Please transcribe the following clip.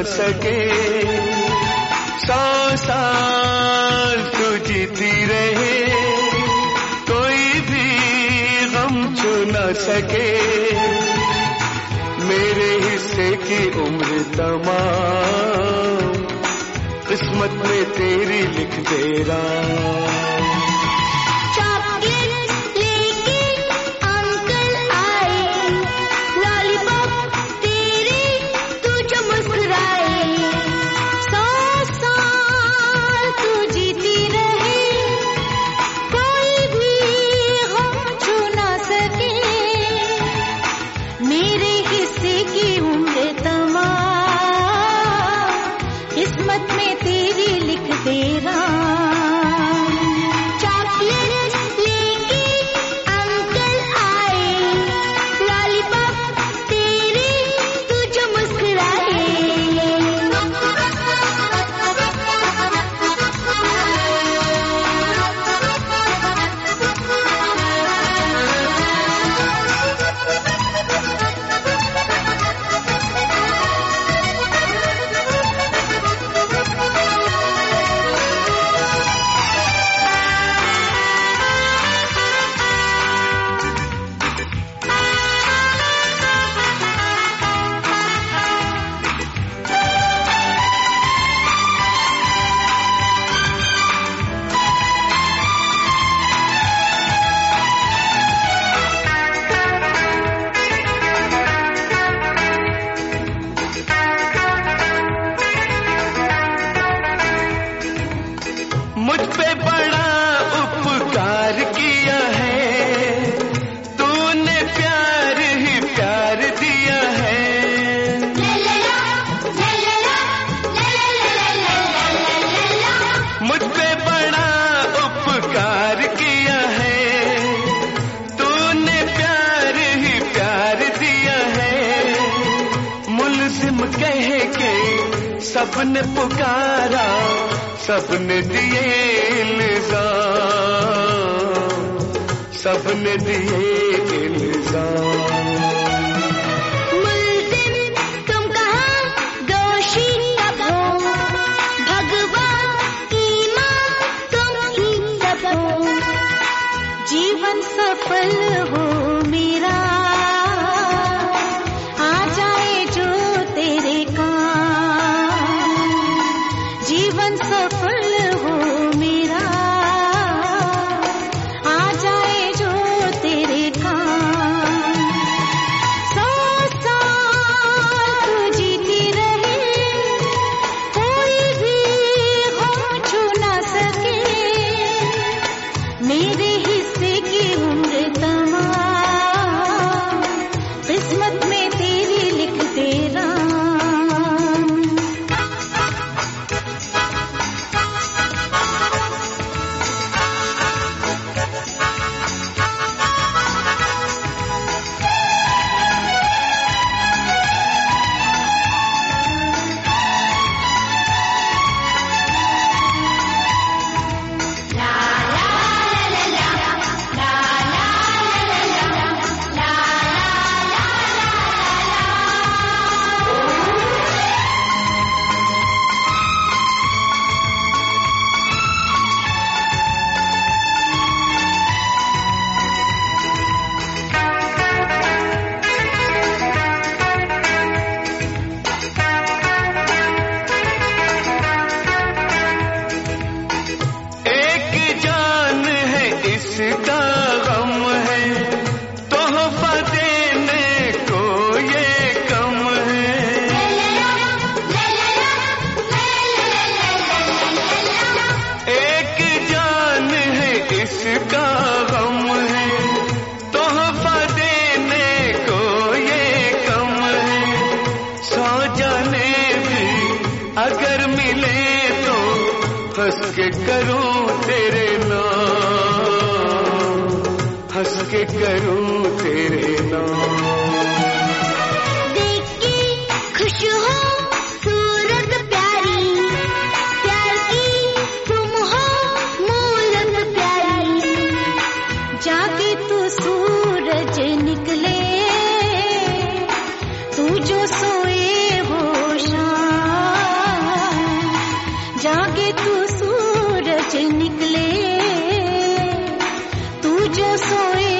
सके। 100 साल तू जीती रहे, कोई भी गम छू न सके। मेरे हिस्से की उम्र तमाम किस्मत में तेरी लिख दे राम। मुझ पे बड़ा उपकार किया है तूने, प्यार ही प्यार दिया है। मुझ पे बड़ा उपकार किया है तूने, प्यार ही प्यार दिया है। मुल्जिम कह के सबने पुकारा, सबने दिए इल्जाम, सबने दिए इल्जाम। मुल्जिम तुम कहाँ, दोषी कब हो, भगवान ईमान तुम ही सब हो। जीवन सफल हो मेरा, आ जाए जो तेरे काम। जीवन सफल हो मेरा, आ जाए जो तेरे काम। 100 साल तू जीती रहे, कोई भी गम छू न सके। मेरे हिस्से की उम्र तमाम किस्मत में तेरी लिख दे राम। इसका गम है, तोहफा देने को ये कम है। एक जान है इसका गम है, तोहफा देने को ये कम है। 100 जाने भी अगर मिले तो हंस के करूं तेरे नाम, हंस के करूं तेरे नाम। देख के खुश हो सूरत प्यारी, प्यार की तुम हो मूरत प्यारी। जाके तू सूरज निकले, तू जो सोए हो शाम। सूरज निकले, तू जो सोए